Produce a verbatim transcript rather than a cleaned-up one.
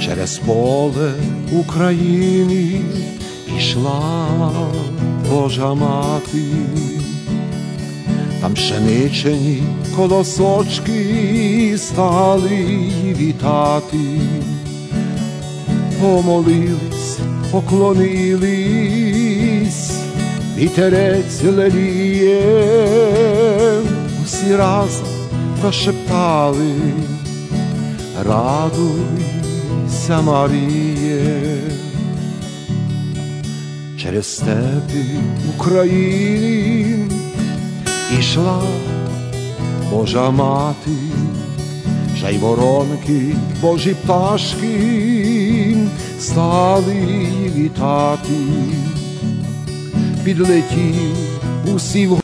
Через поле України ішла Божа мати, там пшеничені колосочки стали її вітати. Помолились, поклонились, вітерець леліє, усі разом прошептали: радуйся, Маріє. Через степи України ішла Божа мати, жайворонки, божі пташки стали її вітати. Підлетів усі в